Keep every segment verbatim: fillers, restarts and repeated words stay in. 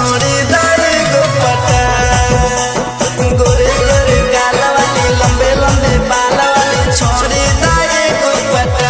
छोड़ी दाए गो पटा। गोरे गोरे गाल वाली लंबे लंबे बाल वाली छोड़ी दाए गो पटा।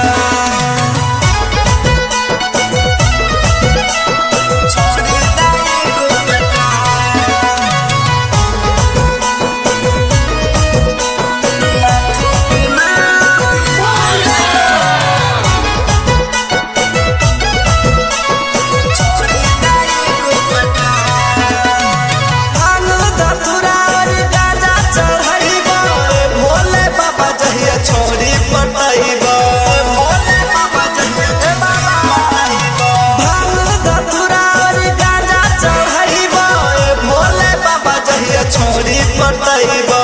छोड़ी पटाइबा भोले बाबा जहिया भांग धतुरा और गांजा चढ़ाइबा भोले बाबा जहिया छोड़ी पटाइबा।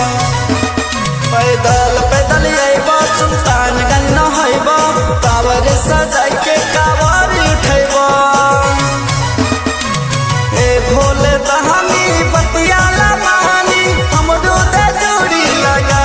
पैदल पैदल आइबा सुल्तानगंज नहाइबा कांवर सजाई के कांवर उठैबा। ए भोले बहानी बतियाला बहानी हमरो दे जोड़ी लगा।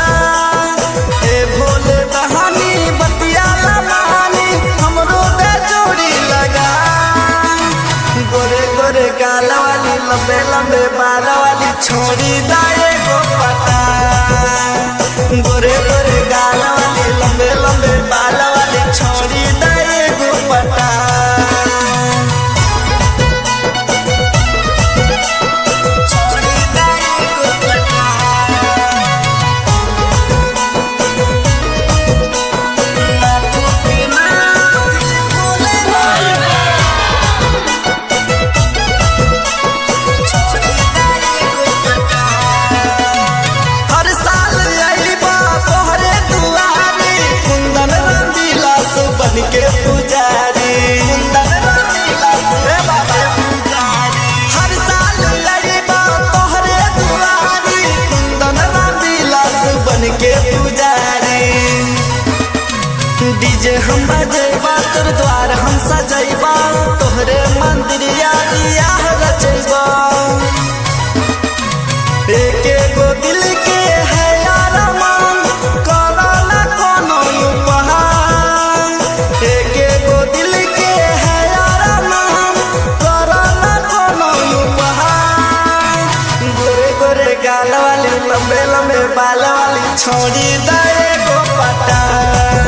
गोरे गोरे गाल वाली लंबे लंबे बाल वाली छोड़ी दाए गो पटा। गोरे गोरे गाल वाली लंबे लंबे बाल वाली छोड़ी दाए गो पटा। के पुजारी हर साल लड़ीबा तोहरे दुआरी कुंदन रामविलास बन के पुजारी। डीजे हम बजेबा तोर द्वार हम सजैबा तोहरे मंदिरिया दिया रचैबा। एक एगो दिल के है यार मान करो ना कोनो उपहार। एक एगो दिल के है यार मान करो ना कोनो उपहार। गोरे गोरे गाल वाली लंबे लंबे बाल वाली छोड़ी दाए गो पटा।